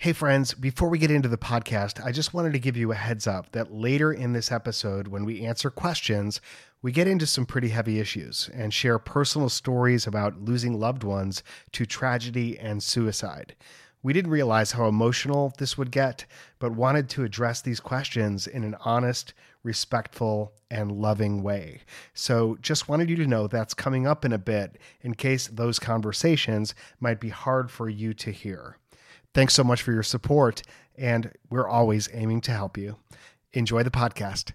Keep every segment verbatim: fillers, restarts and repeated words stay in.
Hey friends, before we get into the podcast, I just wanted to give you a heads up that later in this episode, when we answer questions, we get into some pretty heavy issues and share personal stories about losing loved ones to tragedy and suicide. We didn't realize how emotional this would get, but wanted to address these questions in an honest, respectful, and loving way. So just wanted you to know that's coming up in a bit in case those conversations might be hard for you to hear. Thanks so much for your support, and we're always aiming to help you. Enjoy the podcast.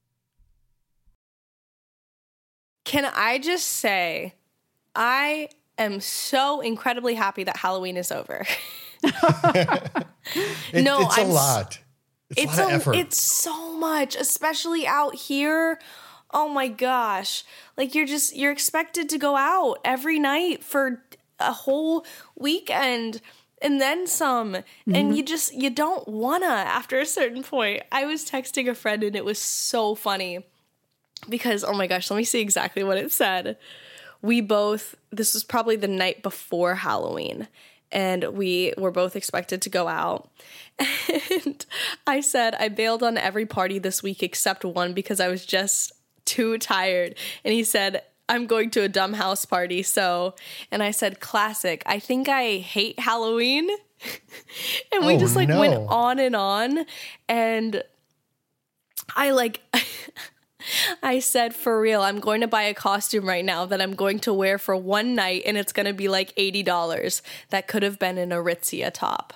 Can I just say, I am so incredibly happy that Halloween is over. it, no, it's I'm, a lot. It's, it's a lot a, of effort. It's so much, especially out here. Oh my gosh. Like you're just, you're expected to go out every night for a whole weekend. And then some, mm-hmm. and you just, you don't wanna after a certain point. I was texting a friend and it was so funny because, oh my gosh, let me see exactly what it said. We both, this was probably the night before Halloween, and we were both expected to go out. And I said, I bailed on every party this week except one because I was just too tired. And he said, I'm going to a dumb house party, so, and I said, classic, I think I hate Halloween, and we oh, just, like, no. went on and on, and I, like, I said, for real, I'm going to buy a costume right now that I'm going to wear for one night, and it's going to be, like, eighty dollars. That could have been an Aritzia top.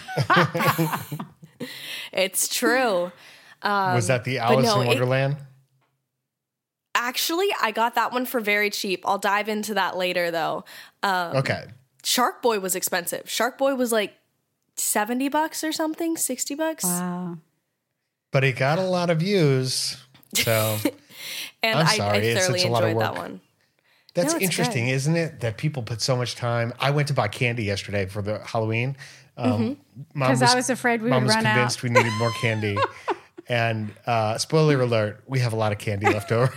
It's true. Um, Was that the Alice no, in Wonderland? It, Actually, I got that one for very cheap. I'll dive into that later, though. Um, okay. Shark Boy was expensive. Shark Boy was like seventy bucks or something, sixty bucks. Wow. But it got a lot of views, so and I'm I, sorry. I It's thoroughly such a lot of enjoyed work. that one. That's No, it's interesting, good. isn't it? That people put so much time. I went to buy candy yesterday for the Halloween. Um, Because mm-hmm. I was afraid we Mom would was run convinced out. we needed more candy. And uh, spoiler alert, we have a lot of candy left over.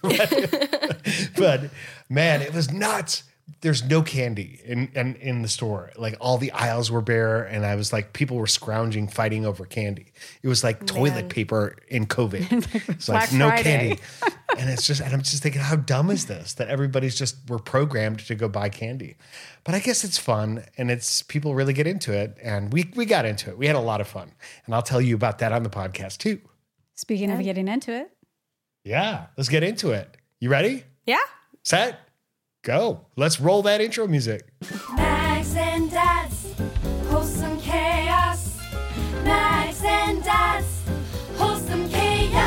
But man, it was nuts. There's no candy in, in in the store. Like all the aisles were bare, and I was like, people were scrounging, fighting over candy. It was like toilet Man. paper in COVID. It's like Black no Friday. candy, and it's just, and I'm just thinking, how dumb is this? That everybody's just we're programmed to go buy candy. But I guess it's fun, and it's people really get into it, and we we got into it. We had a lot of fun, and I'll tell you about that on the podcast too. Speaking of getting into it. Yeah, let's get into it. You ready? Yeah. Set, go. Let's roll that intro music. Mags and Dads, wholesome chaos. Mags and Dads, wholesome chaos.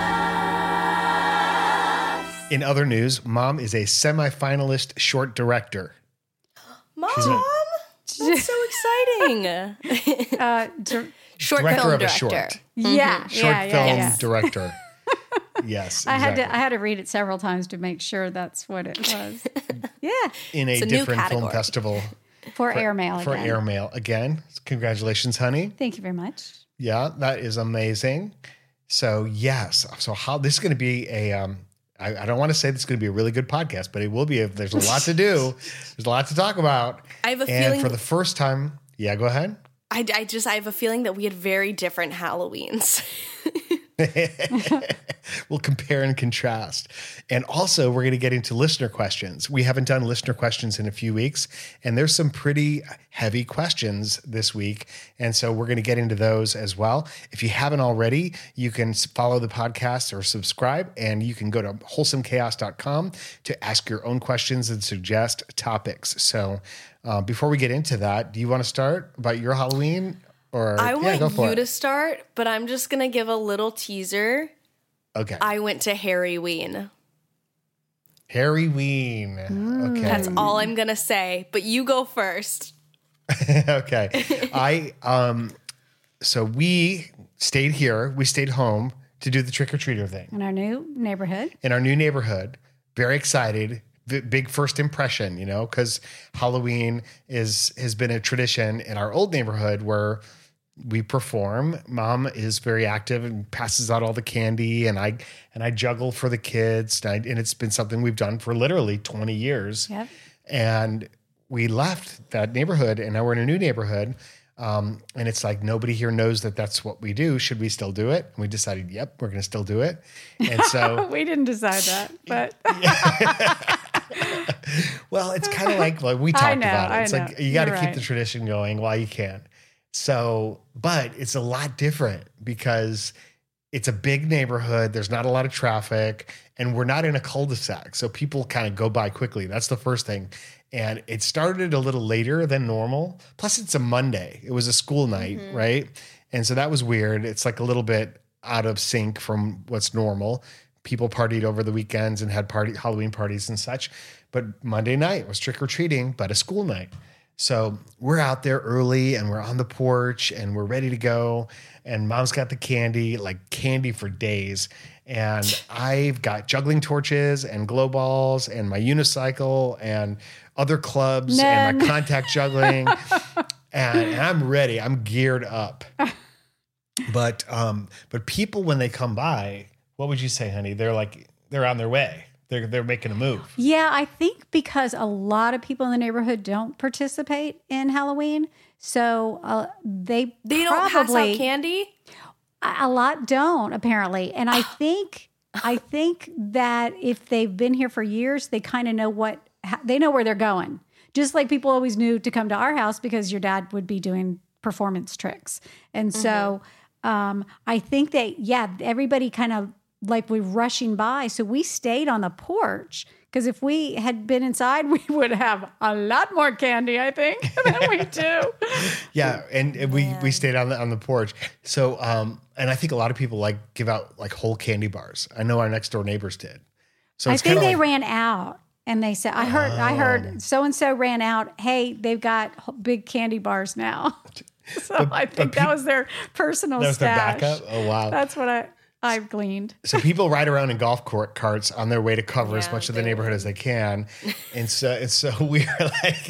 In other news, Mom is a semifinalist short director. Mom, a- that's so exciting. Uh, dir- Short Director film of a director. short. Yeah, Short yeah, film yeah, yeah. director. Yes, I had exactly. to I had to read it several times to make sure that's what it was. Yeah, In a It's a new different film category. festival. for, airmail For again. airmail. Again, congratulations, honey. Thank you very much. Yeah, that is amazing. So, yes. So, how this is going to be a, um, I, I don't want to say this is going to be a really good podcast, but it will be. A, there's a lot to do. There's a lot to talk about. I have a and feeling- for the first time, yeah, go ahead. I, I just, I have a feeling that we had very different Halloweens. We'll compare and contrast. And also, we're going to get into listener questions. We haven't done listener questions in a few weeks, and there's some pretty heavy questions this week. And so we're going to get into those as well. If you haven't already, you can follow the podcast or subscribe, and you can go to wholesome chaos dot com to ask your own questions and suggest topics. So uh, before we get into that, do you want to start about your Halloween? Or I yeah, want go for you it. to start, but I'm just going to give a little teaser. Okay. I went to Harry Ween. Harry Ween. Okay. That's all I'm going to say, but you go first. Okay. I um so we stayed here, we stayed home to do the trick-or-treater thing In our new neighborhood. in our new neighborhood. Very excited. B- big first impression, you know, because Halloween is has been a tradition in our old neighborhood where we perform. Mom is very active and passes out all the candy, and I and I juggle for the kids, and, I, and it's been something we've done for literally twenty years. Yep. And we left that neighborhood, and now we're in a new neighborhood. Um, and it's like, nobody here knows that that's what we do. Should we still do it? And we decided, yep, we're going to still do it. And so we didn't decide that, but well, it's kind of like, like we talked I know, about it. I It's know. like, you got to You're keep right. the tradition going while you can. So, but it's a lot different because it's a big neighborhood. There's not a lot of traffic and we're not in a cul-de-sac. So people kind of go by quickly. That's the first thing. And it started a little later than normal. Plus it's a Monday. It was a school night, Mm-hmm. right? And so that was weird. It's like a little bit out of sync from what's normal. People partied over the weekends and had party Halloween parties and such. But Monday night was trick-or-treating, but a school night. So we're out there early and we're on the porch and we're ready to go. And mom's got the candy, like candy for days. And I've got juggling torches and glow balls and my unicycle and other clubs and my None. contact juggling. and, and I'm ready. I'm geared up. But um, but people, when they come by, what would you say, honey? They're like, they're on their way. They're they're making a move. yeah, I think because a lot of people in the neighborhood don't participate in Halloween, so uh, they They don't probably pass out candy? a lot don't apparently, and I think I think that if they've been here for years, they kind of know what ha- they know where they're going. Just like people always knew to come to our house because your dad would be doing performance tricks, and so um, I think that yeah, everybody kind of like we're rushing by, so we stayed on the porch. Because if we had been inside, we would have a lot more candy, I think, than we do. Yeah, and, and we we stayed on the on the porch. So um, and I think a lot of people like give out like whole candy bars. I know our next door neighbors did. So I it's think kinda they like, ran out, and they said, "I heard, I heard, so and so ran out. Hey, they've got h- big candy bars now." So But- I but think pe- that was their personal that was their stash. backup. Oh wow. That's what I I've gleaned. So people ride around in golf court carts on their way to cover as Yeah, much of the they neighborhood as they can, and so and so we're like,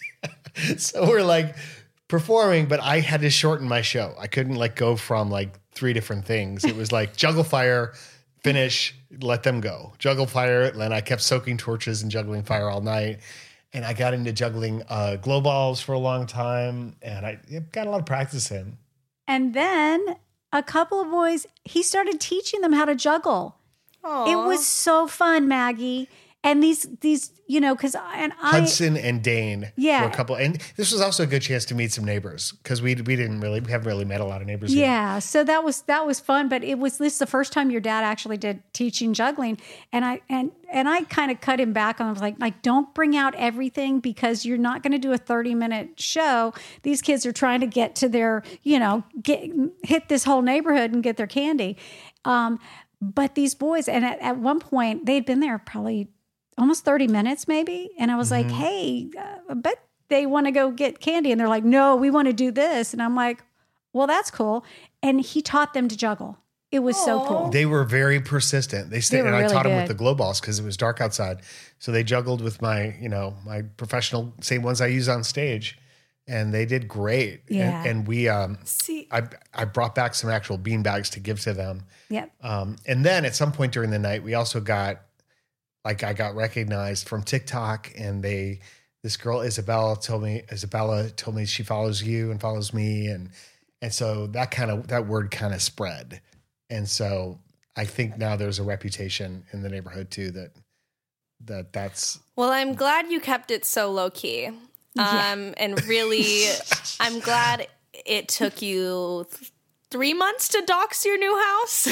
so we're like performing, but I had to shorten my show. I couldn't like go from like three different things. It was like juggle fire, finish, let them go. Juggle fire, and then I kept soaking torches and juggling fire all night. And I got into juggling uh, glow balls for a long time, and I got a lot of practice in. And then a couple of boys, he started teaching them how to juggle. Aw. It was so fun, Maggie. And these these you know because and I Hudson and Dane Yeah. were a couple. And this was also a good chance to meet some neighbors because we we didn't really, we haven't really met a lot of neighbors yet. Yeah, so that was that was fun, but it was this the first time your dad actually did teaching juggling, and I and and I kind of cut him back on. I was like, like don't bring out everything because you're not going to do a thirty minute show. These kids are trying to get to their, you know, get hit this whole neighborhood and get their candy. Um, but these boys, and at, at one point they had been there probably almost thirty minutes maybe, and I was like, hey, uh, I bet they want to go get candy, and they're like, no, we want to do this, and I'm like, well, that's cool. And he taught them to juggle. It was so Aw. cool. They were very persistent. They stayed, They were and I really taught them with good. the glow balls because it was dark outside. So they juggled with my, you know, my professional, same ones I use on stage, and they did great. Yeah. And, and we, um, See, I, I brought back some actual bean bags to give to them. Yep. Um, and then at some point during the night, we also got, like, I got recognized from TikTok, and they, this girl Isabella told me, Isabella told me she follows you and follows me, and and so that kind of that word kind of spread, and so I think now there's a reputation in the neighborhood too that that that's well, I'm glad you kept it so low key. Um, Yeah. and really, I'm glad it took you th- three months to dox your new house.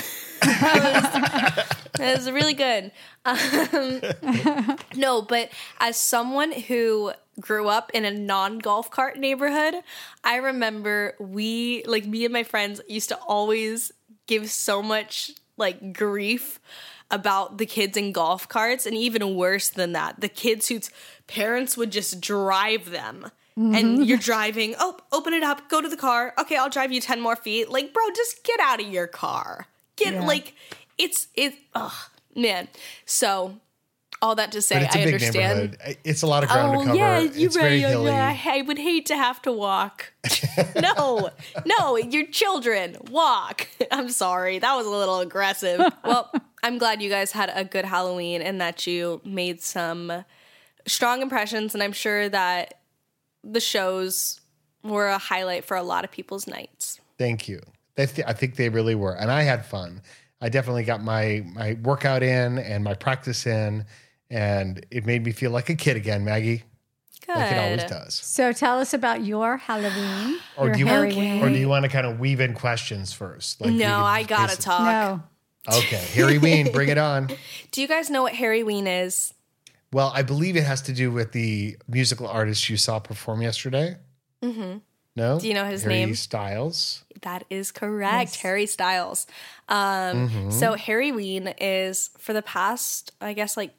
It was, it was really good. Um, no, but as someone who grew up in a non-golf cart neighborhood, I remember we, like me and my friends, used to always give so much like grief about the kids in golf carts, and even worse than that, the kids whose parents would just drive them. And you're driving, oh, open it up, go to the car. Okay, I'll drive you ten more feet. Like, bro, just get out of your car. Get, Yeah. like, it's, it, oh, man. So, all that to say, but it's a I big understand. neighborhood. It's a lot of ground Oh, to cover. yeah, you're it's very right. hilly. Yeah, I would hate to have to walk. no, no, your children, walk. I'm sorry. That was a little aggressive. Well, I'm glad you guys had a good Halloween and that you made some strong impressions. And I'm sure that the shows were a highlight for a lot of people's nights. Thank you. They th- I think they really were. And I had fun. I definitely got my, my workout in and my practice in, and it made me feel like a kid again, Maggie. Good. Like it always does. So tell us about your Halloween. Or your do you Halloween. want, or do you want to kind of weave in questions first? Like we No, could I gotta basic- talk. No. Okay, Harry Ween, bring it on. Do you guys know what Harry Ween is? Well, I believe it has to do with the musical artist you saw perform yesterday. Mm-hmm. No? Do you know his Harry name? Styles. That is correct. Yes. Harry Styles. Um, Mhm. So Harry Ween is, for the past, I guess, like,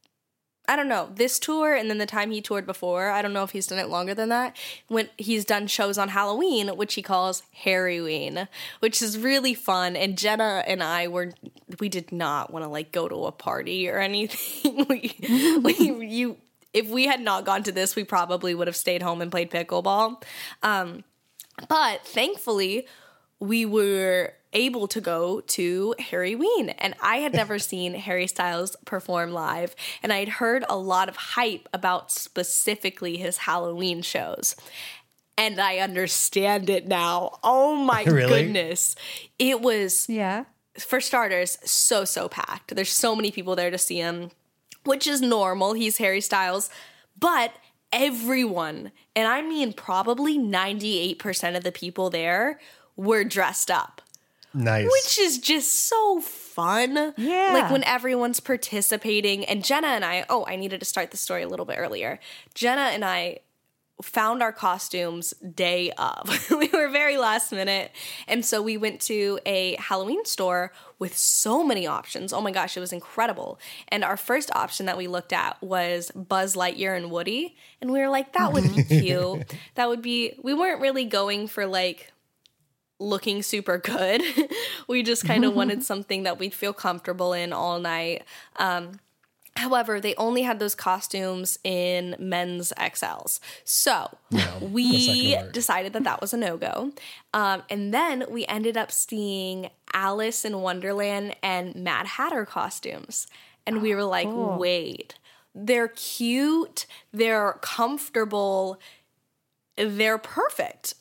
I don't know, this tour and then the time he toured before, I don't know if he's done it longer than that, when he's done shows on Halloween, which he calls Harry Ween, which is really fun. And Jenna and I were, we did not want to, like, go to a party or anything. we, we, you, if we had not gone to this, we probably would have stayed home and played pickleball. Um, but thankfully, we were able to go to Harry Ween, and I had never seen Harry Styles perform live, and I'd heard a lot of hype about specifically his Halloween shows. And I understand it now. Oh my Really? goodness. It was, Yeah. for starters, so, so packed. There's so many people there to see him, which is normal. He's Harry Styles. But everyone, and I mean probably ninety-eight percent of the people there, were dressed up. Nice. Which is just so fun. Yeah. Like when everyone's participating. And Jenna and I, oh, I needed to start the story a little bit earlier. Jenna and I found our costumes day of. We were very last minute. And so we went to a Halloween store with so many options. Oh my gosh, it was incredible. And our first option that we looked at was Buzz Lightyear and Woody. And we were like, that would be cute. That would be, we weren't really going for like looking super good. We just kind of wanted something that we'd feel comfortable in all night. Um, however, they only had those costumes in men's X Ls. So we decided that that was a no-go. Um, and then we ended up seeing Alice in Wonderland and Mad Hatter costumes. And we were like, cool. wait, they're cute, they're comfortable, they're perfect.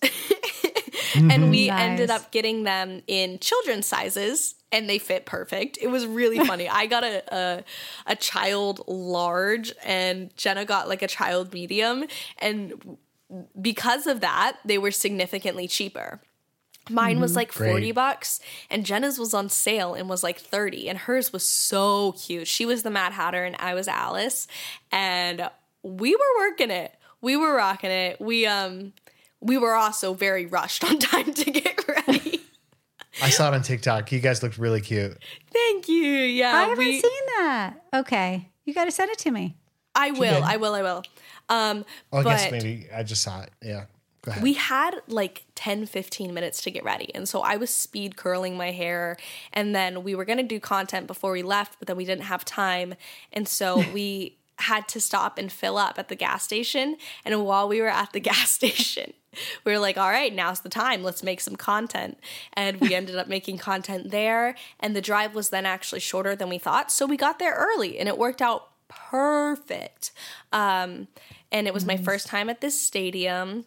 And we Nice. ended up getting them in children's sizes, and they fit perfect. It was really funny. I got a, a a child large, and Jenna got like a child medium, and because of that, they were significantly cheaper. Mine was like Great. forty bucks, and Jenna's was on sale and was like thirty, and hers was so cute. She was the Mad Hatter, and I was Alice, and we were working it. We were rocking it. We um. We were also very rushed on time to get ready. I saw it on TikTok. You guys looked really cute. Thank you. Yeah, I haven't we, seen that. Okay. You got to send it to me. I will. did. I will. I will. Um, Oh, I but guess maybe I just saw it. Yeah. Go ahead. we had like ten, fifteen minutes to get ready. And so I was speed curling my hair. And then we were going to do content before we left, but then we didn't have time. And so we had to stop and fill up at the gas station. And while we were at the gas station, we were like, all right, now's the time. Let's make some content. And we ended up making content there. And the drive was then actually shorter than we thought. So we got there early, and it worked out perfect. Um, and it was my first time at this stadium.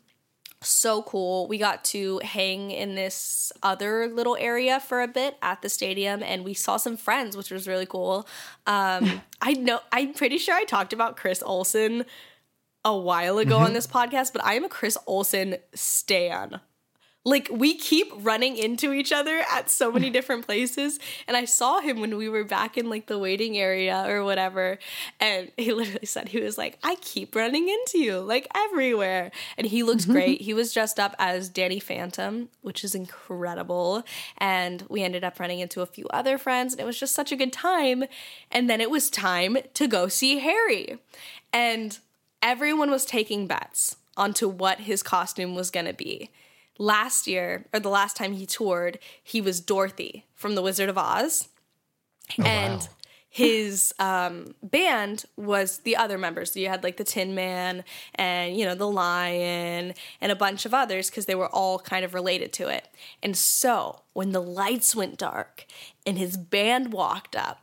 So cool. We got to hang in this other little area for a bit at the stadium, and we saw some friends, which was really cool. Um, I know, I'm pretty sure I talked about Chris Olsen a while ago on this podcast, but I am a Chris Olsen stan. Like, we keep running into each other at so many different places. And I saw him when we were back in, like, the waiting area or whatever. And he literally said, he was like, I keep running into you, like, everywhere. And he looks great. He was dressed up as Danny Phantom, which is incredible. And we ended up running into a few other friends. And it was just such a good time. And then it was time to go see Harry. And everyone was taking bets onto what his costume was going to be. Last year, or the last time he toured, he was Dorothy from The Wizard of Oz. Oh, and wow. his um, band was the other members. So you had like the Tin Man and, you know, the Lion and a bunch of others because they were all kind of related to it. And so when the lights went dark and his band walked up,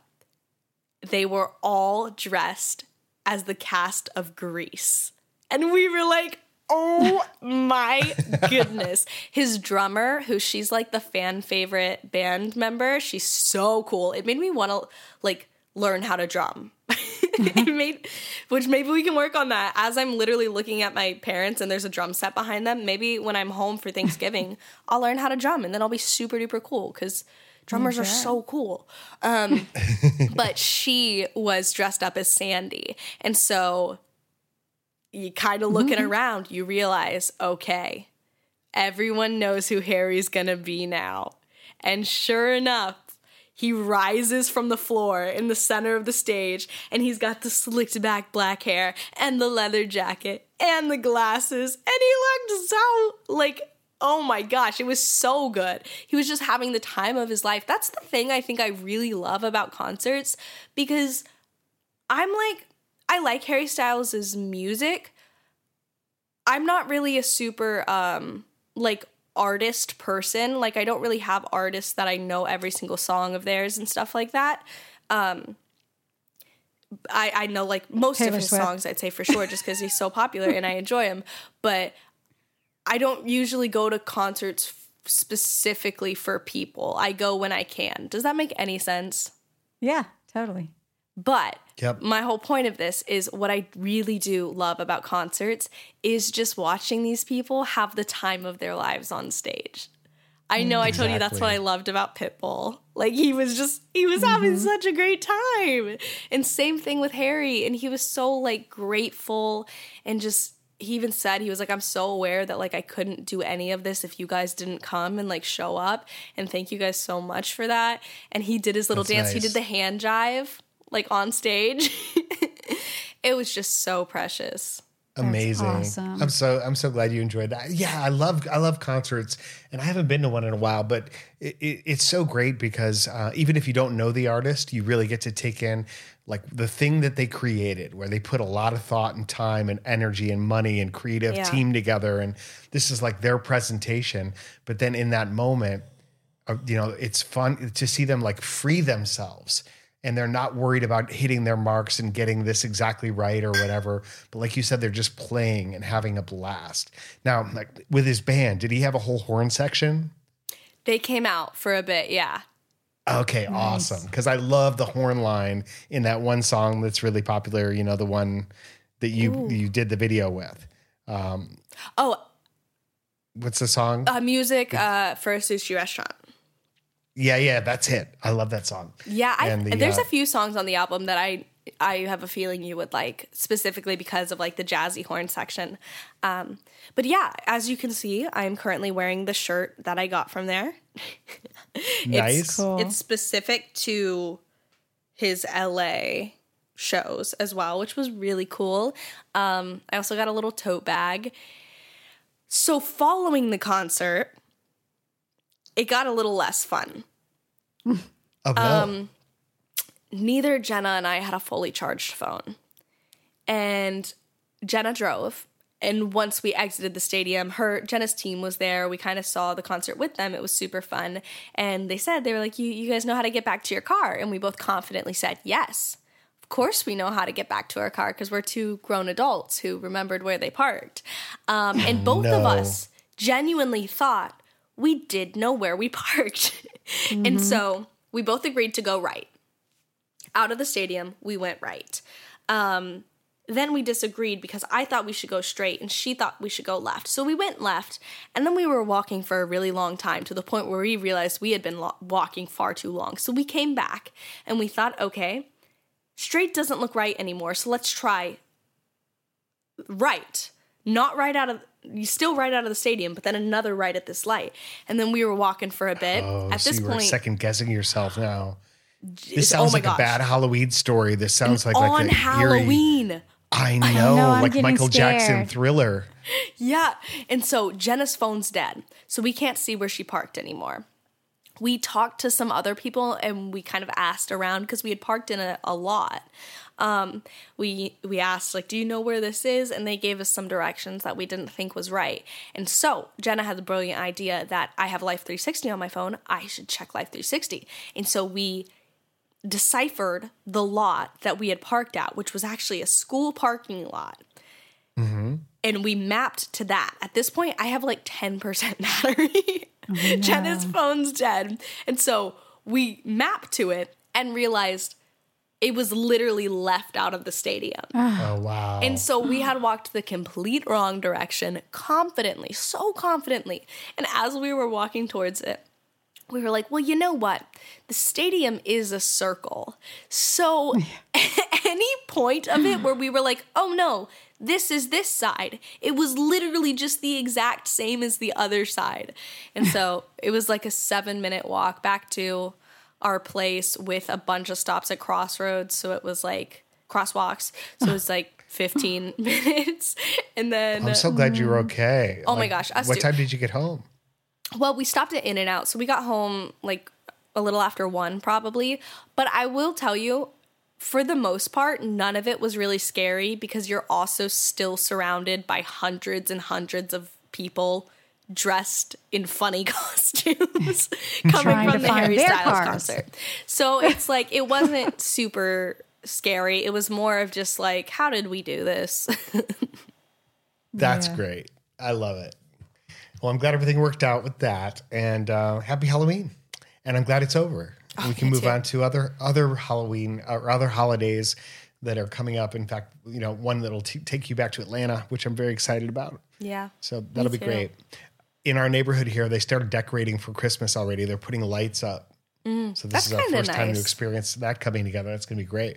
they were all dressed as the cast of Grease. And we were like, Oh my goodness. His drummer, who she's like the fan favorite band member, she's so cool. It made me want to like learn how to drum. It made, which maybe we can work on that. As I'm literally looking at my parents and there's a drum set behind them, maybe when I'm home for Thanksgiving, I'll learn how to drum and then I'll be super duper cool because drummers are so cool. Um, but she was dressed up as Sandy. And so you kind of looking mm-hmm. around, you realize, okay, everyone knows who Harry's going to be now. And sure enough, he rises from the floor in the center of the stage, and he's got the slicked back black hair and the leather jacket and the glasses. And he looked so, like, oh my gosh, it was so good. He was just having the time of his life. That's the thing I think I really love about concerts, because I'm like, I like Harry Styles' music. I'm not really a super, um, like, artist person. Like, I don't really have artists that I know every single song of theirs and stuff like that. Um, I, I know, like, most Taylor of his Swift. songs, I'd say for sure, just because he's so popular and I enjoy him. But I don't usually go to concerts f- specifically for people. I go when I can. Does that make any sense? Yeah, totally. But yep. my whole point of this is what I really do love about concerts is just watching these people have the time of their lives on stage. I know I told exactly. you that's what I loved about Pitbull. Like, he was just, he was mm-hmm. having such a great time. And same thing with Harry. And he was so, like, grateful and just, he even said, he was like, I'm so aware that, like, I couldn't do any of this if you guys didn't come and, like, show up. And thank you guys so much for that. And he did his little that's dance. Nice. He did the hand jive. Like, on stage. It was just so precious. Amazing. That's awesome. I'm so I'm so glad you enjoyed that. Yeah, I love I love concerts, and I haven't been to one in a while, but it, it, it's so great because uh, even if you don't know the artist, you really get to take in like the thing that they created, where they put a lot of thought and time and energy and money and creative yeah. team together, and this is like their presentation. But then in that moment, uh, you know, it's fun to see them like free themselves. And they're not worried about hitting their marks and getting this exactly right or whatever. But like you said, they're just playing and having a blast. Now, like with his band, did he have a whole horn section? They came out for a bit, yeah. Okay, nice. Awesome. Because I love the horn line in that one song that's really popular, you know, the one that you Ooh. you did the video with. Um, oh. What's the song? Uh, music uh, for a sushi restaurant. Yeah, yeah, that's it. I love that song. Yeah, I, the, there's uh, a few songs on the album that I I have a feeling you would like, specifically because of like the jazzy horn section. Um, but yeah, as you can see, I'm currently wearing the shirt that I got from there. Nice. It's, cool. It's specific to his L A shows as well, which was really cool. Um, I also got a little tote bag. So following the concert, it got a little less fun. Oh, no. Um, neither Jenna and I had a fully charged phone. And Jenna drove. And once we exited the stadium, her Jenna's team was there. We kind of saw the concert with them. It was super fun. And they said, they were like, you, you guys know how to get back to your car? And we both confidently said, yes. Of course we know how to get back to our car because we're two grown adults who remembered where they parked. Um, and both no. of us genuinely thought, we did know where we parked. Mm-hmm. And so we both agreed to go right. Out of the stadium, we went right. Um, then we disagreed because I thought we should go straight and she thought we should go left. So we went left, and then we were walking for a really long time to the point where we realized we had been lo- walking far too long. So we came back and we thought, okay, straight doesn't look right anymore, so let's try right. Not right out of... You still right out of the stadium, but then another right at this light. And then we were walking for a bit. Oh, at so this you point, were second guessing yourself now. This oh sounds my like gosh. a bad Halloween story. This sounds like on like a Halloween. Eerie, I know, I know, I'm like getting Michael scared. Jackson Thriller. Yeah. And so Jenna's phone's dead, so we can't see where she parked anymore. We talked to some other people and we kind of asked around because we had parked in a, a lot. Um, we we asked, like, do you know where this is? And they gave us some directions that we didn't think was right. And so Jenna had the brilliant idea that I have Life three sixty on my phone. I should check Life three sixty. And so we deciphered the lot that we had parked at, which was actually a school parking lot. Mm-hmm. And we mapped to that. At this point, I have like ten percent battery. Oh, no. Jenna's phone's dead. And so we mapped to it and realized it was literally left out of the stadium. Oh, wow. And so we had walked the complete wrong direction confidently, so confidently. And as we were walking towards it, we were like, well, you know what? The stadium is a circle. So any point of it where we were like, oh no, this is this side, it was literally just the exact same as the other side. And so it was like a seven minute walk back to our place with a bunch of stops at crossroads. So it was like crosswalks. So it was like fifteen minutes. And then I'm so glad you were okay. Oh my Like, gosh, us what too. time did you get home? Well, we stopped at In-N-Out, so we got home like a little after one probably. But I will tell you, for the most part, none of it was really scary because you're also still surrounded by hundreds and hundreds of people dressed in funny costumes coming Trying from to the find Harry their Styles cars. concert. So it's like, it wasn't super scary. It was more of just like, how did we do this? That's Yeah. great. I love it. Well, I'm glad everything worked out with that, and uh, happy Halloween. And I'm glad it's over. we can me move too. on to other other Halloween or other holidays that are coming up. In fact, you know, one that'll t- take you back to Atlanta, which I'm very excited about. Yeah. So that'll be too. great. In our neighborhood here, they started decorating for Christmas already. They're putting lights up. so this that's is our kinda first time to nice. experience that coming together. That's going to be great.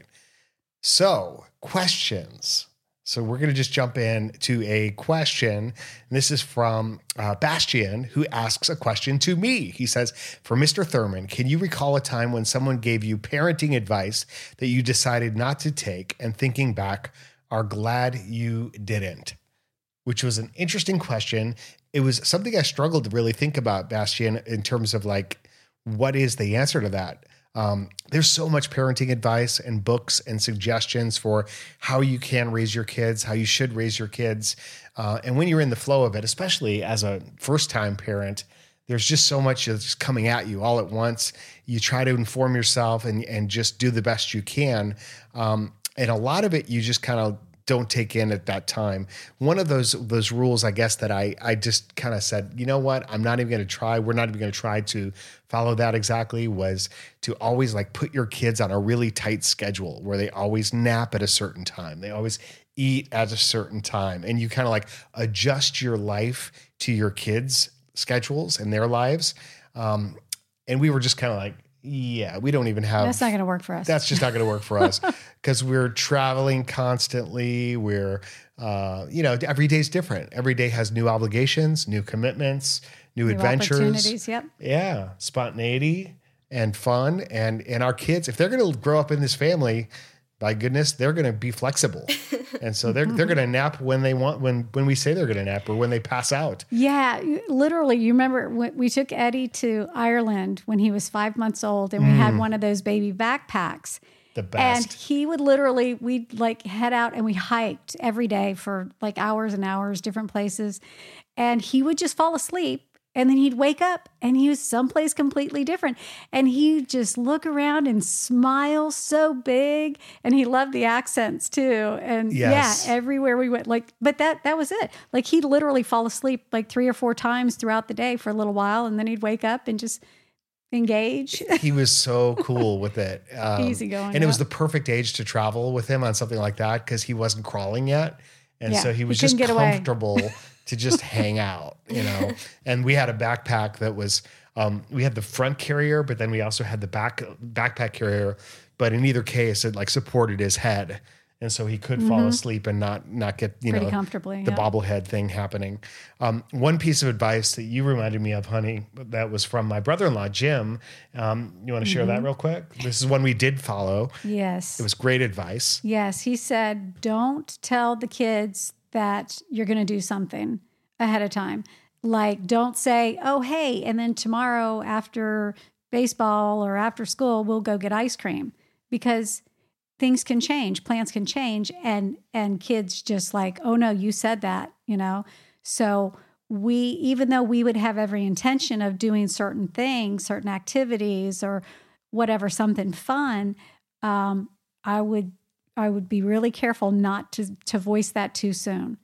So, questions. So we're going to just jump in to a question. And this is from uh, Bastian, who asks a question to me. He says, for Mister Thurman, can you recall a time when someone gave you parenting advice that you decided not to take, and thinking back, are glad you didn't? Which was an interesting question. It was something I struggled to really think about, Bastian, in terms of like, what is the answer to that? Um, there's so much parenting advice and books and suggestions for how you can raise your kids, how you should raise your kids. Uh, and when you're in the flow of it, especially as a first-time parent, there's just so much that's coming at you all at once. You try to inform yourself and, and just do the best you can. Um, and a lot of it you just kind of don't take in at that time. One of those those rules, I guess, that I I just kind of said, you know what, I'm not even going to try. We're not even going to try to follow that exactly, was to always like put your kids on a really tight schedule where they always nap at a certain time. They always eat at a certain time. And you kind of like adjust your life to your kids' schedules and their lives. Um, and we were just kind of like, yeah, we don't even have. That's not going to work for us. That's just not going to work for us because we're traveling constantly. We're, uh, you know, every day's different. Every day has new obligations, new commitments, new, New adventures. opportunities, yep. Yeah, spontaneity and fun. And and our kids, if they're going to grow up in this family, by goodness, they're going to be flexible. And so they're they're going to nap when they want, when when we say they're going to nap, or when they pass out. Yeah, you- literally. You remember when we took Eddie to Ireland when he was five months old, and we had one of those baby backpacks. The And best. he would literally, we'd like head out and we hiked every day for like hours and hours, different places. And he would just fall asleep. And then he'd wake up and he was someplace completely different. And he'd just look around and smile so big. And he loved the accents too. And Yes. yeah, everywhere we went, like, but that that was it. Like he'd literally fall asleep like three or four times throughout the day for a little while. And then he'd wake up and just engage. He was so cool with it. Um, Easygoing, And it was yeah. the perfect age to travel with him on something like that because he wasn't crawling yet. And Yeah, so he he was just couldn't get away. comfortable to just hang out, you know. And we had a backpack that was, um, we had the front carrier, but then we also had the back backpack carrier. But in either case, it like supported his head. And so he could fall asleep and not not get, you Pretty know, comfortably, the yeah. bobblehead thing happening. Um, one piece of advice that you reminded me of, honey, that was from my brother-in-law, Jim. Um, you want to share Mm-hmm. that real quick? This is one we did follow. Yes. It was great advice. Yes, he said, don't tell the kids that you're going to do something ahead of time. Like, don't say, oh, hey, and then tomorrow after baseball or after school, we'll go get ice cream, because things can change, plans can change, and and kids just like, oh no, you said that, you know? So we, even though we would have every intention of doing certain things, certain activities or whatever, something fun, um, I would I would be really careful not to to voice that too soon.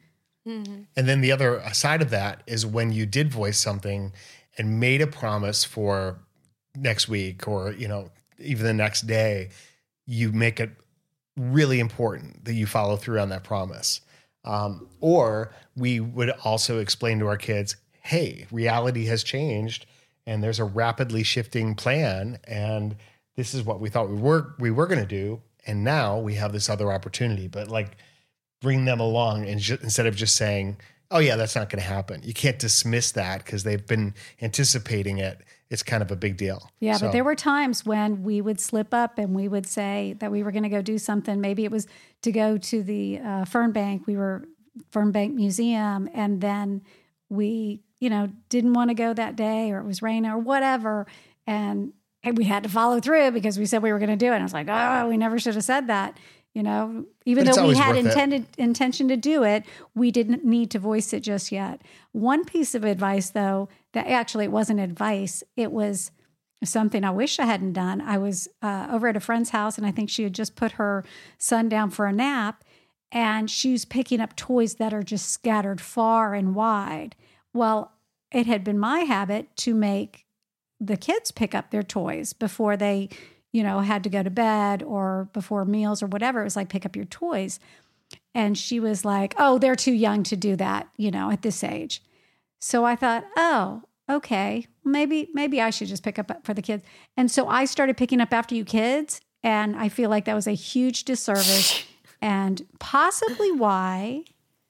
Mm-hmm. And then the other side of that is when you did voice something and made a promise for next week or, you know, even the next day, you make it really important that you follow through on that promise. Um, or we would also explain to our kids, hey, reality has changed and there's a rapidly shifting plan. And this is what we thought we were, we were going to do. And now we have this other opportunity, but like bring them along and ju- instead of just saying, oh yeah, that's not going to happen. You can't dismiss that because they've been anticipating it. It's kind of a big deal. Yeah, So- but there were times when we would slip up and we would say that we were going to go do something. Maybe it was to go to the uh, Fernbank. We were Fernbank Museum, and then we, you know, didn't want to go that day, or it was raining or whatever, and, and we had to follow through because we said we were going to do it. And I was like, oh, we never should have said that. You know, even But it's though we always had worth it. intended intention to do it, we didn't need to voice it just yet. One piece of advice, though, that actually it wasn't advice, it was something I wish I hadn't done. I was uh, over at a friend's house, and I think she had just put her son down for a nap, and she was picking up toys that are just scattered far and wide. Well, it had been my habit to make the kids pick up their toys before they, you know, had to go to bed or before meals or whatever. It was like, pick up your toys. And she was like, oh, they're too young to do that, you know, at this age. So I thought, oh, okay, maybe, maybe I should just pick up for the kids. And so I started picking up after you kids. And I feel like that was a huge disservice and possibly why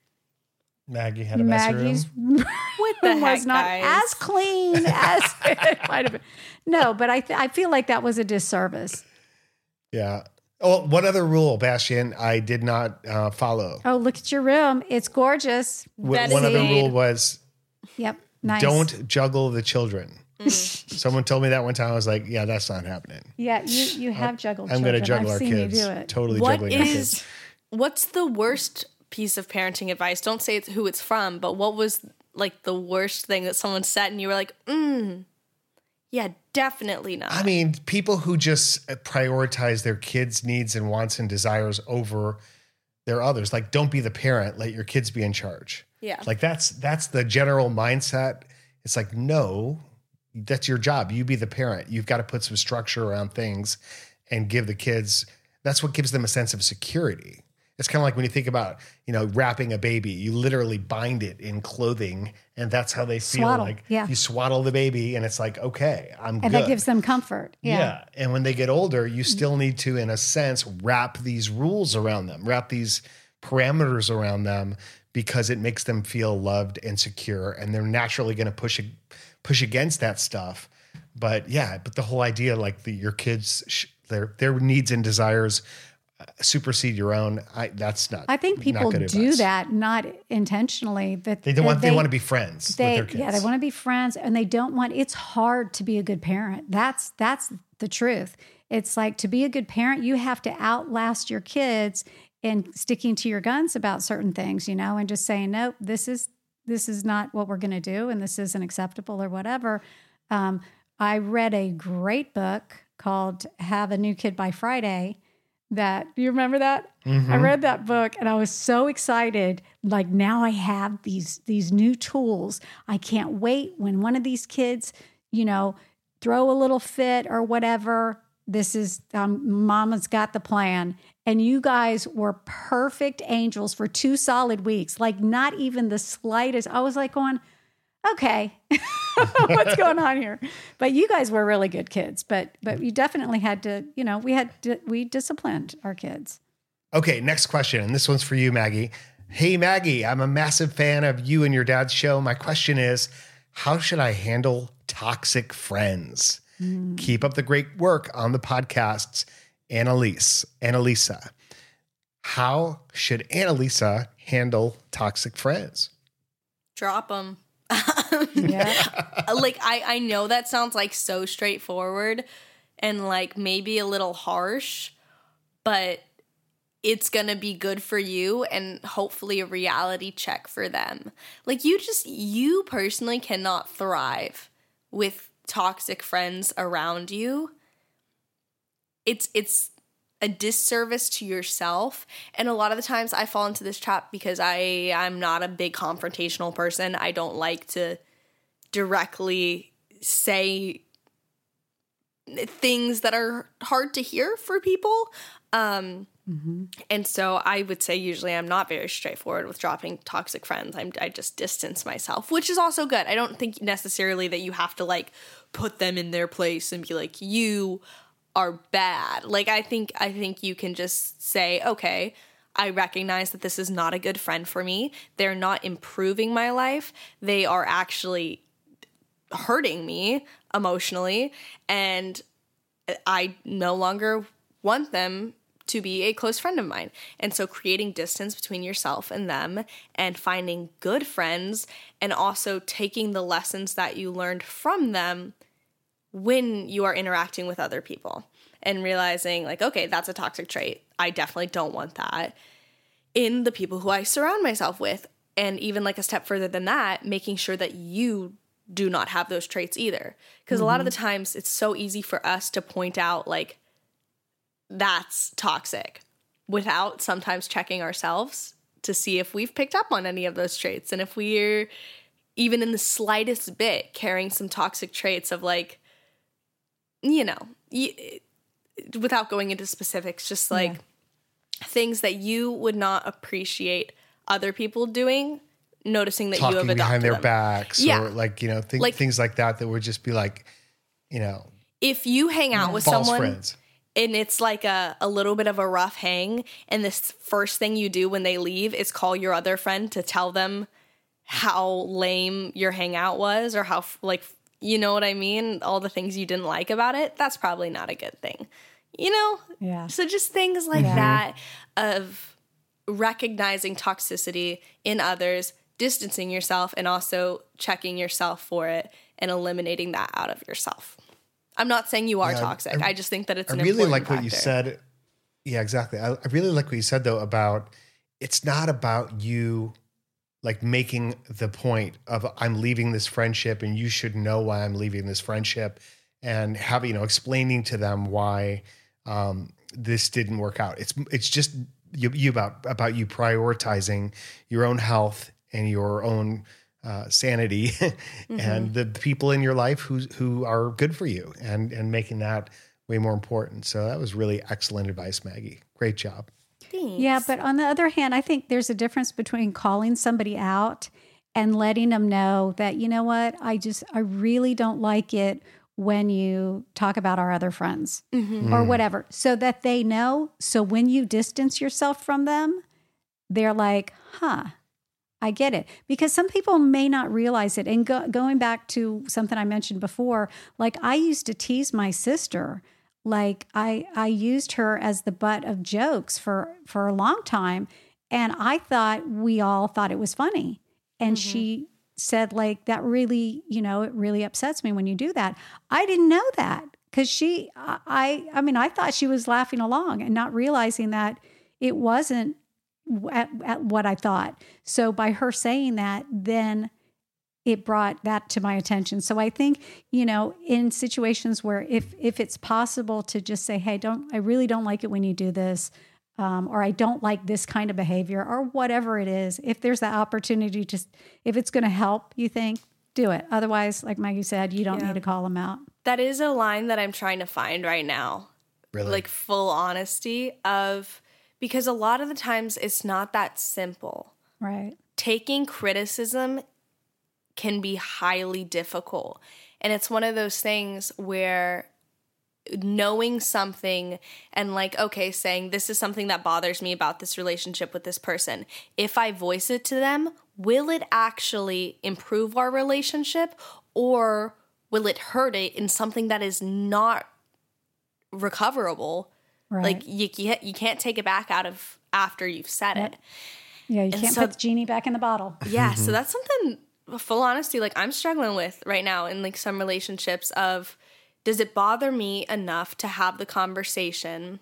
Maggie had a messy room. Maggie's What the room was heck, not guys? as clean as it might have been. No, but I th- I feel like that was a disservice. Yeah. Oh, one other rule, Bastian, I did not uh, follow. Oh, look at your room. It's gorgeous. W- That One is other made. rule was Yep. Nice. don't juggle the children. Someone told me that one time. I was like, yeah, that's not happening. Yeah, you, you have juggled I'm going to children. juggle I've our seen kids. you do it. Totally What juggling our kids. is what's the worst piece of parenting advice? Don't say it's who it's from, but what was like the worst thing that someone said and you were like, mm, yeah, definitely not. I mean, people who just prioritize their kids' needs and wants and desires over their others. Like, don't be the parent, let your kids be in charge. Yeah. Like that's that's the general mindset. It's like, no, that's your job. You be the parent. You've got to put some structure around things and give the kids, that's what gives them a sense of security. It's kind of like when you think about, you know, wrapping a baby, you literally bind it in clothing and that's how they feel. Swaddle, Like yeah. you swaddle the baby and it's like, okay, I'm And good. that gives them comfort. Yeah. Yeah. And when they get older, you still need to, in a sense, wrap these rules around them, wrap these parameters around them because it makes them feel loved and secure. And they're naturally going to push, push against that stuff. But yeah, but the whole idea, like the, your kids, sh- their, their needs and desires uh, supersede your own. I, that's not, I think people not good do advice. that not intentionally. That They don't want, they, they want to be friends They, with their kids. yeah, they want to be friends, and they don't want. It's hard to be a good parent. That's that's the truth. It's like, to be a good parent, you have to outlast your kids in sticking to your guns about certain things, you know, and just saying, nope, this is this is not what we're going to do, and this isn't acceptable or whatever. Um, I read a great book called "Have a New Kid by Friday." That, do you remember that? I read that book and I was so excited. Like, now I have these these new tools. I can't wait when one of these kids, you know, throw a little fit or whatever. This is um, Mama's got the plan. And you guys were perfect angels for two solid weeks. Like, not even the slightest. I was like going, okay, what's going on here? But you guys were really good kids. But but you definitely had to, you know, we had to, we disciplined our kids. Okay, next question. And this one's for you, Maggie. Hey, Maggie, I'm a massive fan of you and your dad's show. My question is, how should I handle toxic friends? Mm. Keep up the great work on the podcasts. Annalise, Annalisa. How should Annalisa handle toxic friends? Drop them. Yeah. Like, I, I know that sounds like so straightforward and like maybe a little harsh, but it's going to be good for you and hopefully a reality check for them. Like, you just, you personally cannot thrive with toxic friends around you. It's, it's a disservice to yourself. And a lot of the times I fall into this trap because I, I'm not a big confrontational person. I don't like to directly say things that are hard to hear for people. Um, mm-hmm. And so I would say usually I'm not very straightforward with dropping toxic friends. I'm, I just distance myself, which is also good. I don't think necessarily that you have to like put them in their place and be like, you are bad. Like, I think, I think you can just say, okay, I recognize that this is not a good friend for me. They're not improving my life. They are actually hurting me emotionally, and I no longer want them to be a close friend of mine. And so creating distance between yourself and them and finding good friends, and also taking the lessons that you learned from them when you are interacting with other people, and realizing like, okay, that's a toxic trait. I definitely don't want that in the people who I surround myself with. And even like a step further than that, making sure that you do not have those traits either. Because mm-hmm. a lot of the times it's so easy for us to point out like, that's toxic, without sometimes checking ourselves to see if we've picked up on any of those traits. And if we're even in the slightest bit carrying some toxic traits of like, you know, y- without going into specifics, just like yeah. things that you would not appreciate other people doing, noticing that talking you have adopted behind their them. backs, yeah. or like, you know, th- like, things like that, that would just be like, you know, if you hang out with false someone friends. And it's like a, a little bit of a rough hang, and this first thing you do when they leave is call your other friend to tell them how lame your hangout was, or how like, you know what I mean? All the things you didn't like about it. That's probably not a good thing, you know? Yeah. So just things like yeah. that of recognizing toxicity in others, distancing yourself, and also checking yourself for it and eliminating that out of yourself. I'm not saying you are yeah, toxic. I, I just think that it's I an really important like factor. what you said. Yeah, exactly. I, I really like what you said though about, it's not about you like making the point of I'm leaving this friendship and you should know why I'm leaving this friendship, and having, you know, explaining to them why um, this didn't work out. It's, it's just you, you about, about you prioritizing your own health and your own uh, sanity mm-hmm. and the people in your life who, who are good for you, and, and making that way more important. So that was really excellent advice, Maggie. Great job. Thanks. Yeah, but on the other hand, I think there's a difference between calling somebody out and letting them know that, you know what, I just, I really don't like it when you talk about our other friends mm-hmm. or whatever, so that they know. So when you distance yourself from them, they're like, huh, I get it. Because some people may not realize it. And go, going back to something I mentioned before, like I used to tease my sister. Like I, I used her as the butt of jokes for, for a long time. And I thought we all thought it was funny. And mm-hmm. she said like, that really, you know, it really upsets me when you do that. I didn't know that, because she, I, I mean, I thought she was laughing along and not realizing that it wasn't at, at what I thought. So by her saying that, then it brought that to my attention. So I think, you know, in situations where if if it's possible to just say, hey, don't, I really don't like it when you do this, um, or I don't like this kind of behavior, or whatever it is, if there's that opportunity, just if it's going to help, you think, do it. Otherwise, like Maggie said, you don't yeah. need to call them out. That is a line that I'm trying to find right now. Really? Like full honesty of, because a lot of the times it's not that simple. Right. Taking criticism can be highly difficult. And it's one of those things where knowing something and like, okay, saying this is something that bothers me about this relationship with this person. If I voice it to them, will it actually improve our relationship, or will it hurt it in something that is not recoverable? Right. Like you, you can't take it back out of after you've said yep. it. Yeah, you and can't so, put the genie back in the bottle. Yeah, Mm-hmm. so that's something, full honesty, like I'm struggling with right now in like some relationships of, does it bother me enough to have the conversation,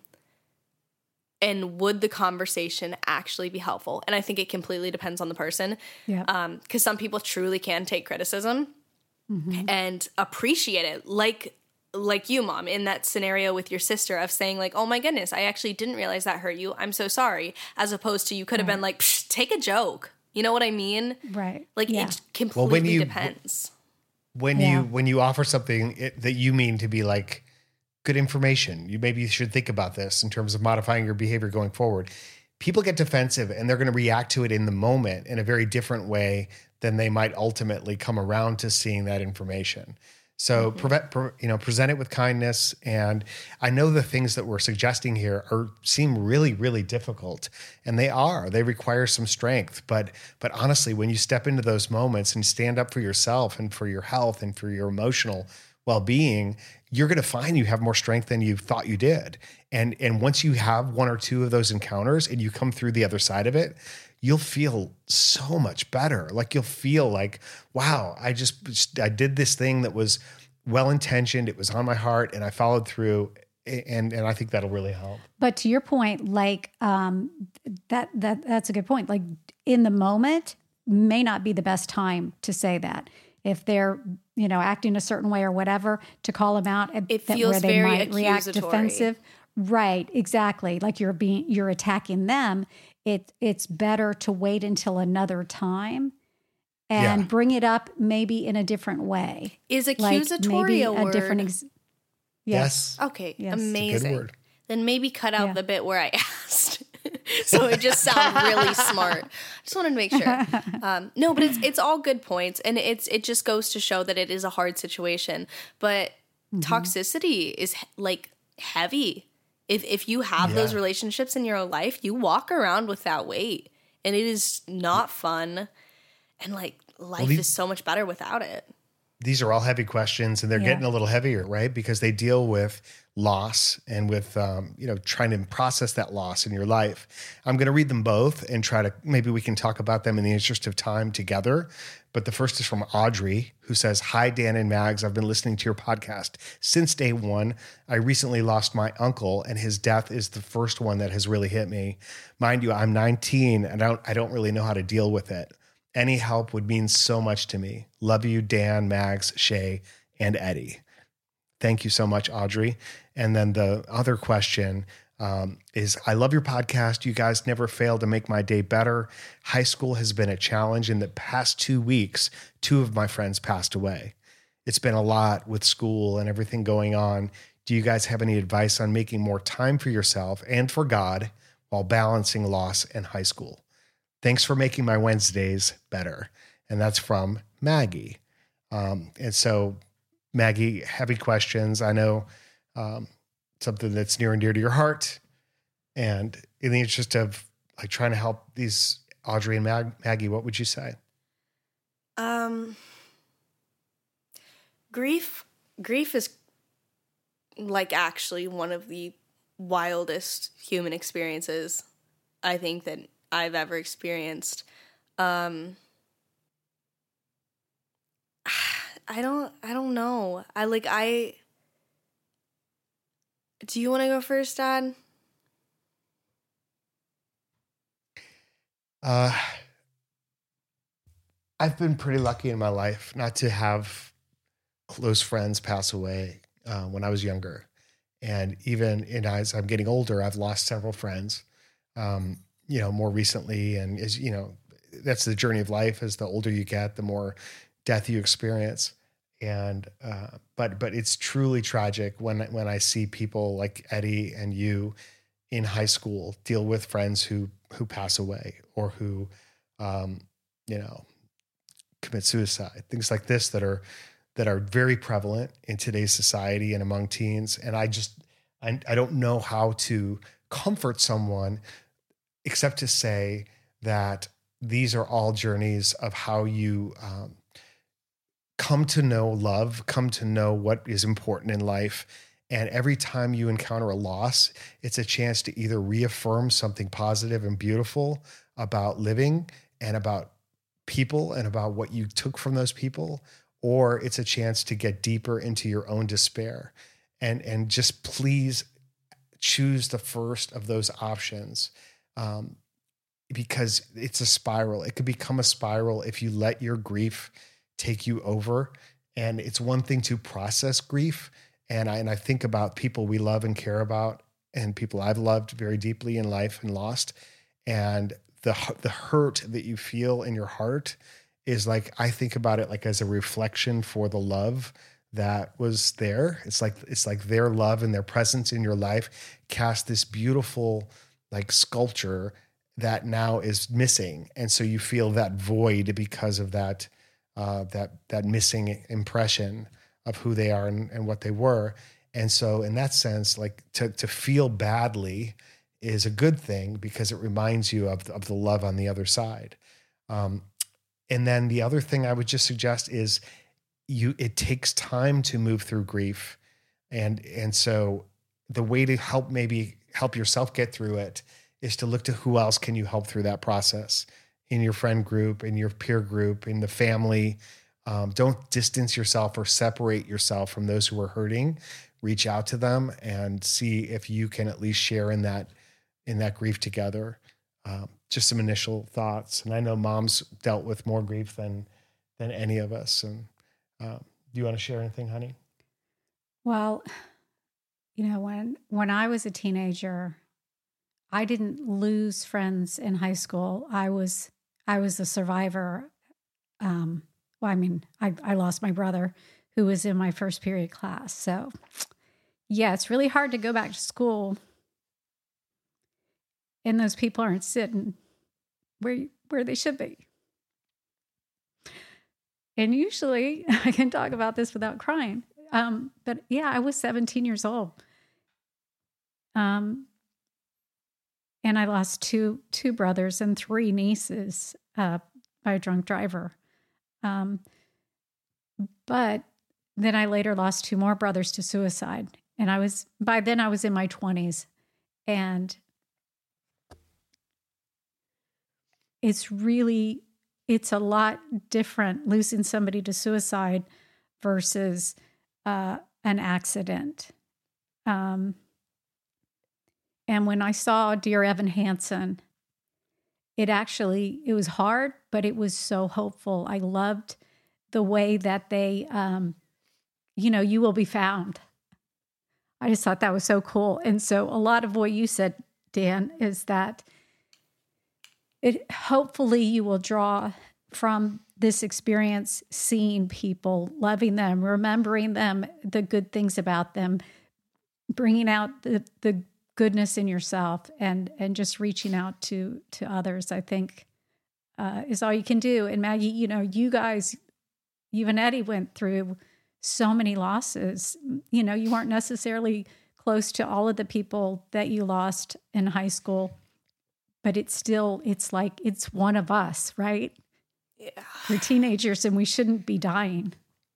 and would the conversation actually be helpful? And I think it completely depends on the person. Yeah. Um, because some people truly can take criticism mm-hmm. and appreciate it. Like like you, Mom, in that scenario with your sister of saying like, oh my goodness, I actually didn't realize that hurt you. I'm so sorry. As opposed to you could have Right. been like, Psh, take a joke. You know what I mean? Right. Like Yeah. it completely when you- depends. When Yeah. you when you offer something it, that you mean to be like good information, you maybe should think about this in terms of modifying your behavior going forward. People get defensive and they're going to react to it in the moment in a very different way than they might ultimately come around to seeing that information. So, prevent, pre, you know, present it with kindness. And I know the things that we're suggesting here are seem really, really difficult, and they are. They require some strength. But, but honestly, when you step into those moments and stand up for yourself and for your health and for your emotional well-being, you're going to find you have more strength than you thought you did. And and once you have one or two of those encounters and you come through the other side of it, you'll feel so much better. Like you'll feel like, wow, I just, I did this thing that was well-intentioned. It was on my heart and I followed through. And, and I think that'll really help. But to your point, like um, that, that, that's a good point. Like in the moment may not be the best time to say that. If they're, you know, acting a certain way or whatever, to call them out, It that feels where they very might react accusatory. defensive. Right, exactly. Like you're being, you're attacking them. It, it's better to wait until another time and Yeah. bring it up maybe in a different way. Is Like accusatory maybe a a word? different. Ex- yes. Okay, Yes. It's a good amazing. word. Then maybe cut out Yeah. the bit where I asked. So it just sounded really smart. Just wanted to make sure. Um, no, but it's it's all good points, and it's it just goes to show that it is a hard situation. But toxicity is he- like heavy. If if you have those Yeah. relationships in your own life, you walk around with that weight, and it is not fun. And like life these- is so much better without it. These are all heavy questions, and they're Yeah. getting a little heavier, right? Because they deal with loss and with, um, you know, trying to process that loss in your life. I'm going to read them both and try to, maybe we can talk about them in the interest of time together. But the first is from Audrey, who says, "Hi, Dan and Mags. I've been listening to your podcast since day one. I recently lost my uncle, and his death is the first one that has really hit me. Mind you, I'm nineteen, and I don't, I don't really know how to deal with it. Any help would mean so much to me. Love you, Dan, Mags, Shay, and Eddie." Thank you so much, Audrey. And then the other question um, is, "I love your podcast. You guys never fail to make my day better. High school has been a challenge. In the past two weeks, two of my friends passed away. It's been a lot with school and everything going on. Do you guys have any advice on making more time for yourself and for God while balancing loss and high school? Thanks for making my Wednesdays better." And that's from Maggie. Um, and so, Maggie, heavy questions. I know um, something that's near and dear to your heart. And in the interest of like trying to help these Audrey and Mag- Maggie, what would you say? Um, grief, grief is like actually one of the wildest human experiences I think that I've ever experienced. Um, I don't, I don't know. I like, I, do you want to go first, Dad? Uh, I've been pretty lucky in my life not to have close friends pass away uh, when I was younger. And even in as I'm getting older, I've lost several friends, um, you know, more recently. And as you know, that's the journey of life. As the older you get, the more death you experience. And, uh, but, but it's truly tragic when, when I see people like Eddie and you in high school deal with friends who, who pass away or who, um, you know, commit suicide, things like this that are, that are very prevalent in today's society and among teens. And I just, I, I don't know how to comfort someone except to say that these are all journeys of how you, um, come to know love, come to know what is important in life. And every time you encounter a loss, it's a chance to either reaffirm something positive and beautiful about living and about people and about what you took from those people, or it's a chance to get deeper into your own despair. And, and just please choose the first of those options, um, because it's a spiral. It could become a spiral if you let your grief take you over. And it's one thing to process grief And I, and I think about people we love and care about and people I've loved very deeply in life and lost. And the, the hurt that you feel in your heart is like, I think about it like as a reflection for the love that was there. It's like, it's like their love and their presence in your life cast this beautiful like sculpture that now is missing. And so you feel that void because of that, uh, that, that missing impression of who they are and, and what they were. And so in that sense, like to, to feel badly is a good thing because it reminds you of, of the love on the other side. Um, and then the other thing I would just suggest is you, it takes time to move through grief. And, and so the way to help, maybe help yourself get through it is to look to who else can you help through that process in your friend group, in your peer group, in the family. Um, don't distance yourself or separate yourself from those who are hurting. Reach out to them and see if you can at least share in that, in that grief together. Um, just some initial thoughts. And I know Mom's dealt with more grief than, than any of us. And um, do you want to share anything, honey? Well, you know, when, when I was a teenager, I didn't lose friends in high school. I was, I was a survivor. Um, Well, I mean, I, I lost my brother who was in my first period class. So, yeah, it's really hard to go back to school and those people aren't sitting where where they should be. And usually, I can talk about this without crying. Um, but yeah, I was seventeen years old. Um, and I lost two two brothers and three nieces uh, by a drunk driver. Um, but then I later lost two more brothers to suicide. And I was, by then I was in my twenties, and it's really, it's a lot different losing somebody to suicide versus, uh, an accident. Um, and when I saw Dear Evan Hansen, it actually, it was hard, but it was so hopeful. I loved the way that they, um, you know, you will be found. I just thought that was so cool. And so a lot of what you said, Dan, is that it hopefully you will draw from this experience, seeing people, loving them, remembering them, the good things about them, bringing out the, the goodness in yourself, and and just reaching out to to others, I think, uh, is all you can do. And Maggie, you know, you guys, you and Eddie went through so many losses. You know, you weren't necessarily close to all of the people that you lost in high school, but it's still, it's like, it's one of us, right? Yeah. We're teenagers and we shouldn't be dying.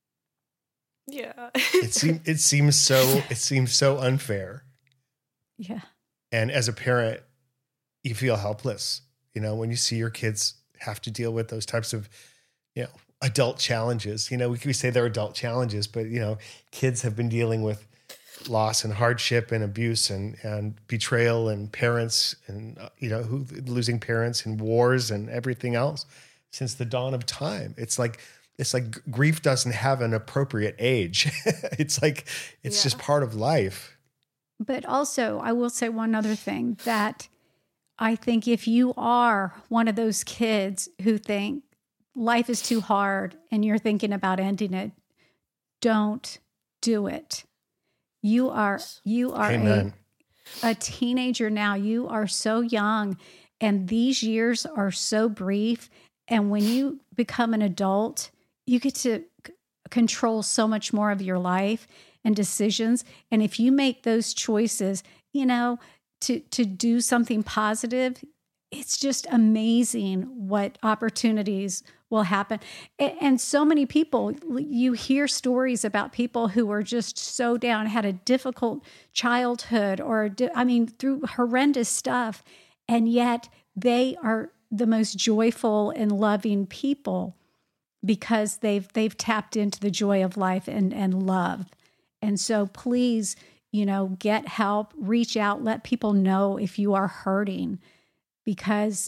Yeah. It seems, it seems so, it seems so unfair. Yeah. And as a parent, you feel helpless, you know, when you see your kids have to deal with those types of, you know, adult challenges. You know, we, we say they're adult challenges, but, you know, kids have been dealing with loss and hardship and abuse and, and betrayal and parents and, uh, you know, who, losing parents and wars and everything else since the dawn of time. It's like, it's like grief doesn't have an appropriate age. It's like, it's Yeah. just part of life. But also, I will say one other thing, that I think if you are one of those kids who think life is too hard and you're thinking about ending it, don't do it. You are you are a, a teenager now. You are so young, and these years are so brief. And when you become an adult, you get to c- control so much more of your life and decisions. And if you make those choices, you know, to to do something positive, it's just amazing what opportunities will happen. And, and so many people, you hear stories about people who were just so down, had a difficult childhood, or, I mean, through horrendous stuff. And yet they are the most joyful and loving people because they've they've tapped into the joy of life and, and love. And so please, you know, get help, reach out, let people know if you are hurting, because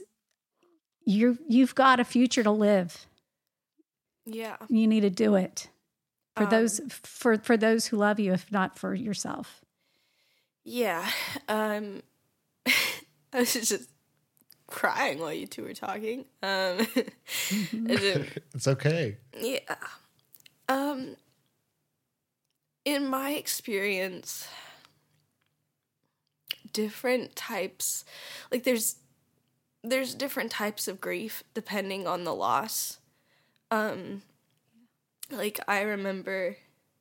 you're, you've got a future to live. Yeah. You need to do it. for Um, those for for those who love you, if not for yourself. Yeah. Um, I was just crying while you two were talking. Um, it- It's okay. yeah. Um, in my experience, different types, like there's there's different types of grief depending on the loss. Um, like I remember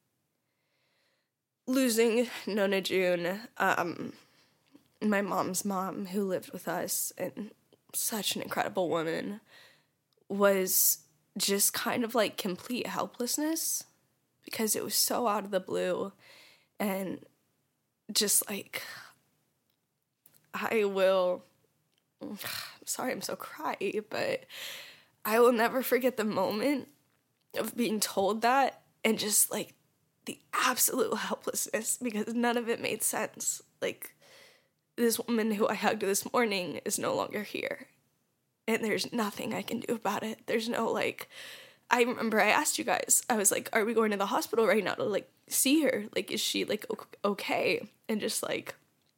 losing Nona June, um, my mom's mom, who lived with us, and such an incredible woman, was just kind of like complete helplessness because it was so out of the blue. And just like, I will, I'm sorry I'm so cry, but I will never forget the moment of being told that and just like the absolute helplessness because none of it made sense. Like, this woman who I hugged this morning is no longer here. And there's nothing I can do about it. There's no, like, I remember I asked you guys, I was like, are we going to the hospital right now to, like, see her? Like, is she, like, okay? And just, like,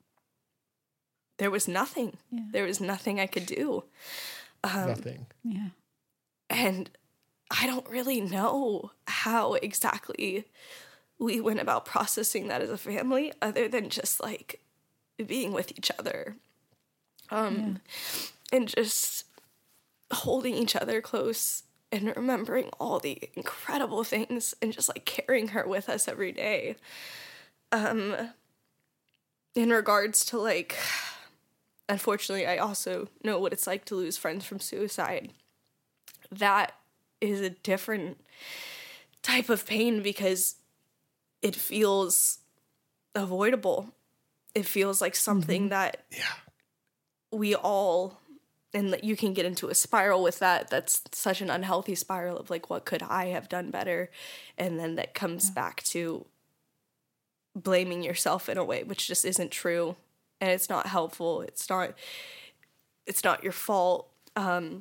there was nothing. Yeah. There was nothing I could do. Um, Nothing. Yeah. And I don't really know how exactly we went about processing that as a family, other than just like being with each other, um, yeah. and just holding each other close and remembering all the incredible things and just like carrying her with us every day. Um, in regards to like, unfortunately, I also know what it's like to lose friends from suicide. That is a different type of pain because it feels avoidable. It feels like something mm-hmm. that yeah. we all, and that you can get into a spiral with that. That's such an unhealthy spiral of like, what could I have done better? And then that comes yeah. back to blaming yourself in a way, which just isn't true. And it's not helpful. It's not, it's not your fault. Um,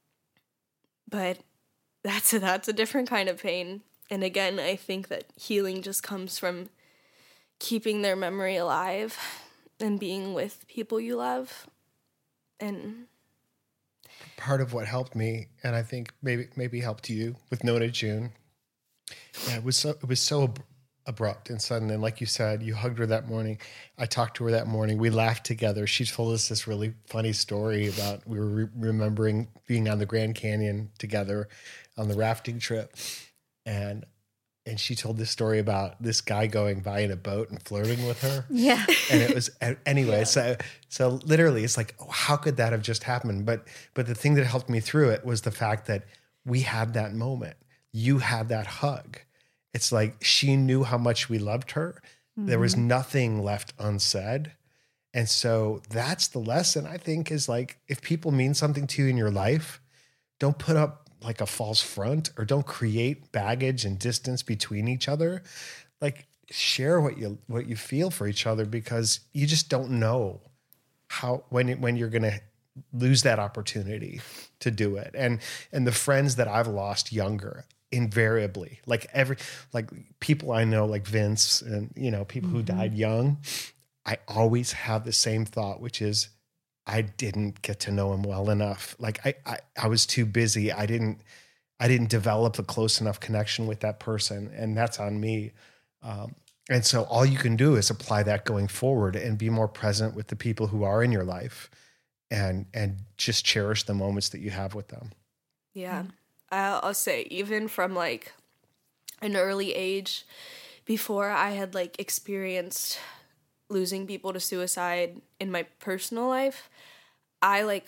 but that's a, that's a different kind of pain. And again, I think that healing just comes from keeping their memory alive and being with people you love. And part of what helped me, and I think maybe maybe helped you with Nona June, yeah, it was so it was so ab- abrupt and sudden. And like you said, you hugged her that morning. I talked to her that morning. We laughed together. She told us this really funny story about we were re- remembering being on the Grand Canyon together on the rafting trip. And and she told this story about this guy going by in a boat and flirting with her. Yeah. And it was, anyway, yeah. so so literally it's like, oh, how could that have just happened? But but the thing that helped me through it was the fact that we had that moment. You had that hug. It's like she knew how much we loved her. Mm-hmm. There was nothing left unsaid. And so that's the lesson, I think, is like, if people mean something to you in your life, don't put up like a false front, or don't create baggage and distance between each other. Like, share what you what you feel for each other, because you just don't know how when when you're going to lose that opportunity to do it. And and the friends that I've lost younger, invariably, like every like people I know, like Vince, and you know, people mm-hmm. who died young, I always have the same thought, which is, I didn't get to know him well enough. Like I, I, I was too busy. I didn't, I didn't develop a close enough connection with that person, and that's on me. Um, and so all you can do is apply that going forward and be more present with the people who are in your life, and and just cherish the moments that you have with them. Yeah, I'll, I'll say even from like an early age, before I had like experienced losing people to suicide in my personal life, I like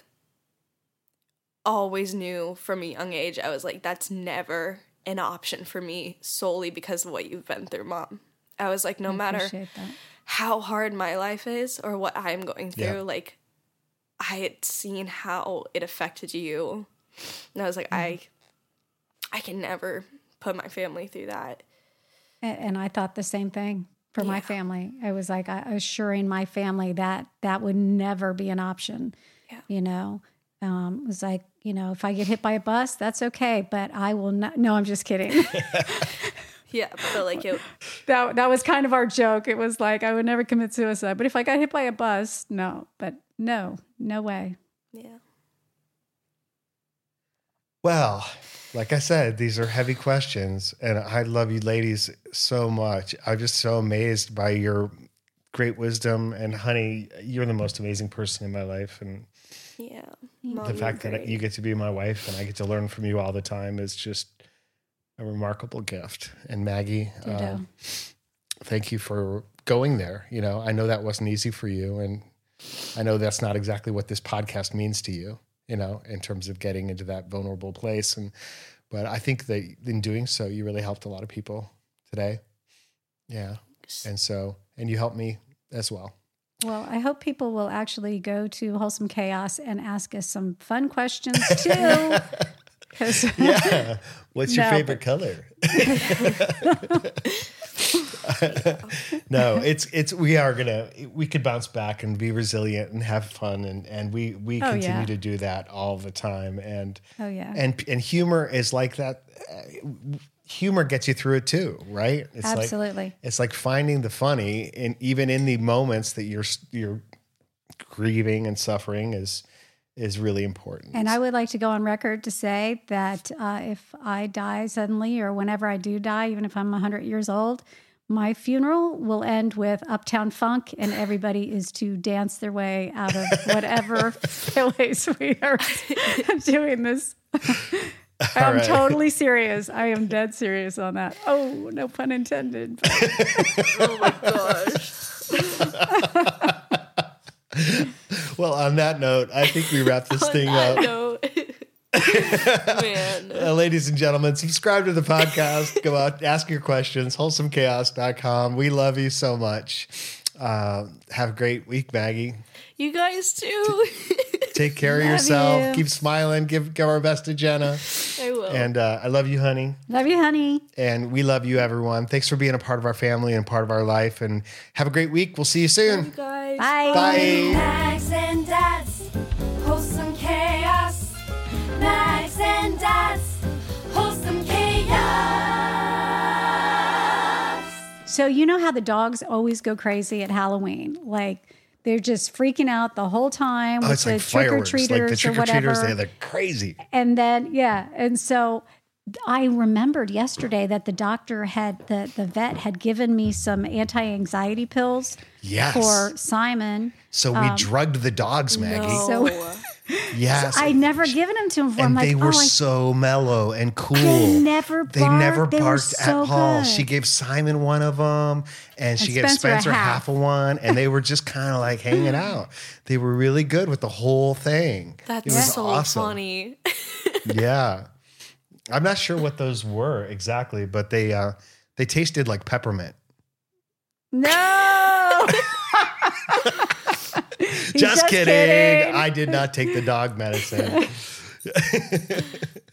always knew from a young age, I was like, that's never an option for me, solely because of what you've been through, Mom. I was like, no I matter that. how hard my life is or what I'm going through, yeah. like I had seen how it affected you. And I was like, mm-hmm. I I can never put my family through that. And, and I thought the same thing. For yeah. my family, I was like I, assuring my family that that would never be an option. Yeah. You know, um, it was like, you know, if I get hit by a bus, that's okay, but I will not. No, I'm just kidding. Yeah, but like it. That that was kind of our joke. It was like I would never commit suicide, but if I got hit by a bus, no. But no, no way. Yeah. Well, like I said, these are heavy questions, and I love you ladies so much. I'm just so amazed by your great wisdom, and honey, you're the most amazing person in my life, and Yeah. the fact that you get to be my wife and I get to learn from you all the time is just a remarkable gift. And Maggie, uh, thank you for going there. You know, I know that wasn't easy for you, and I know that's not exactly what this podcast means to you, you know, in terms of getting into that vulnerable place. And, but I think that in doing so, you really helped a lot of people today. Yeah. And so, and you helped me as well. Well, I hope people will actually go to Wholesome Chaos and ask us some fun questions too. Yeah. What's your No, favorite color? No, it's, it's, we are going to, we could bounce back and be resilient and have fun. And, and we, we Oh, continue yeah. to do that all the time. And, Oh, yeah. and, and humor is like that. Uh, humor gets you through it too, right? It's Absolutely. Like, it's like finding the funny, and even in the moments that you're, you're grieving and suffering is, is really important. And I would like to go on record to say that uh, if I die suddenly or whenever I do die, even if I'm one hundred years old, my funeral will end with Uptown Funk, and everybody is to dance their way out of whatever place we are doing this. I'm right. totally serious. I am dead serious on that. Oh, no pun intended. Oh my gosh. Well, on that note, I think we wrap this On thing that up. note, man. Uh, ladies and gentlemen, subscribe to the podcast. Go out, ask your questions, wholesome chaos dot com. We love you so much. Uh, have a great week, Maggie. You guys too. Take care of Love yourself. you. Keep smiling. Give, give our best to Jenna. I will. And uh, I love you, honey. Love you, honey. And we love you, everyone. Thanks for being a part of our family and part of our life. And have a great week. We'll see you you soon. guys. Bye. Bye. Max and Dads, wholesome chaos. Max and Dads, wholesome chaos. So you know how the dogs always go crazy at Halloween? Like they're just freaking out the whole time Oh, with it's the like trick or fireworks. treaters Like the or trick or whatever. treaters, they're, they're crazy. And then yeah, and so I remembered yesterday that the doctor had the the vet had given me some anti-anxiety pills Yes. for Simon. So we drugged the dogs, Maggie. No. So- Yes. I'd never given them to him before. I'm and like, they were oh, I so mellow and cool. They never They barked. never They were barked so at all. good. She gave Simon one of them, and she And gave Spencer a Spencer half. half. of one, and they were just kind of like hanging out. They were really good with the whole thing. That's it was so awesome. funny. Yeah, I'm not sure what those were exactly, but they uh, they tasted like peppermint. no. He's Just, kidding. kidding. I did not take the dog medicine.